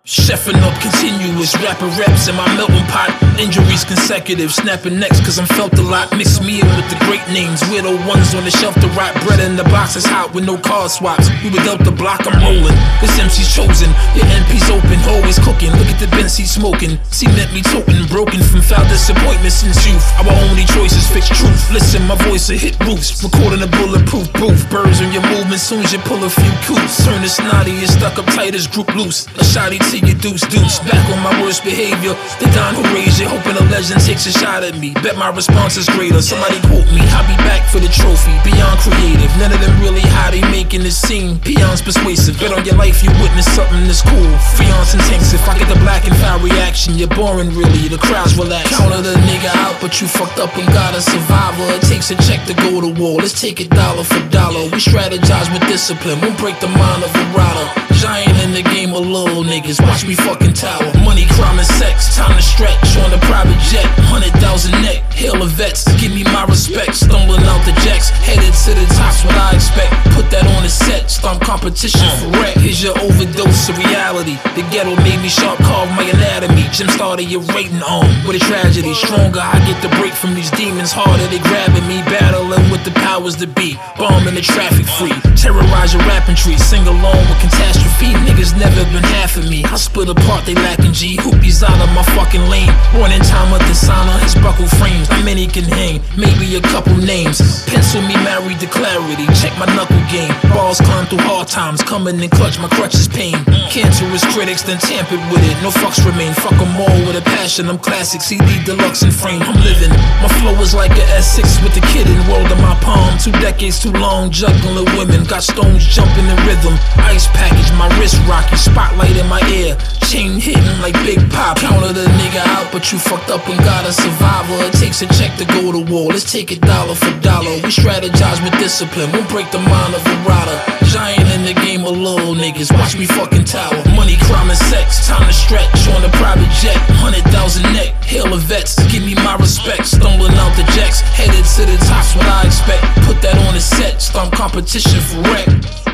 Chefing up continuous, rapping reps in my melting pot. Injuries consecutive, snapping necks cause I'm felt a lot. Mix me in with the great names, we're the ones on the shelf to rot. Bread in the box is hot with no card swaps. We were dealt the block, I'm rolling. This MC's chosen, your NP's open, always cooking. Look at the Benz he's smoking, cement me toting. Broken from foul disappointment since youth. Our only choice is fix truth. Listen, my voice will hit roofs, recording a bulletproof booth. Birds on your movement soon as you pull a few coots. Turn the snotty and stuck up tight as group loose. A shotty to your deuce. Back on my worst behavior. The Don who raised you, hoping a legend takes a shot at me. Bet my response is greater. Somebody quote me. I'll be back for the trophy. Beyond creative. None of them really how they making this scene. Peons persuasive. Bet on your life you witness something that's cool. Freon's intensive. I get the black and foul reaction. You're boring really. The crowd's relaxed. Counter the nigga out, but you fucked up and got a survivor. It takes a check to go to war. Let's take it dollar for dollar. We strategize with discipline. Won't break the mind of a rider. Giant in the game of little niggas. Watch me fucking tower. Money, crime, and sex. Time to stretch on a private jet. 100,000 net. Hail the vets. Give me my respect. Stumbling out the jacks. Headed to the top's what I expect. Put that on the set. Stomp competition for rap. Here's your overdose of reality. The ghetto made me sharp, carve my anatomy. Jim started your rating on. With a tragedy. Stronger, I get the break from these demons. Harder, they grabbing me. Battling with the powers that be. Bombing the traffic free. Terrorize your rapping tree. Sing along with catastrophe. Niggas never been half of me. I split apart, they lacking G. Hoopies out of my fucking lane. Running time with the sign on his buckle frames. Not many can hang, maybe a couple names. Pencil me married to clarity. Check my knuckle game. Balls climb through hard times. Coming in clutch, my crutch is pain. Cancerous critics then tampered with it. No fucks remain. Fuck them all with a passion. I'm classic, CD deluxe in frame. I'm living. My flow is like a S6 with the kid in world in my palm. 2 decades too long, juggling women. Got stones jumping in rhythm. Ice package, my wrist rocky. Spotlight in my ear. Chain hitting like Big Pop. Counter the nigga out, but you fucked up and got a survivor. It takes a check to go to war. Let's take it dollar for dollar. We strategize with discipline. Won't break the mind of a rider. Giant in the game of little niggas. Watch me fucking tower. Money, crime, and sex. Time to stretch on a private jet. 100,000 net. Hail the vets. Give me my respect. Stumbling out the jacks. Headed to the top's what I expect. Put that on the set. Stomp competition for wreck.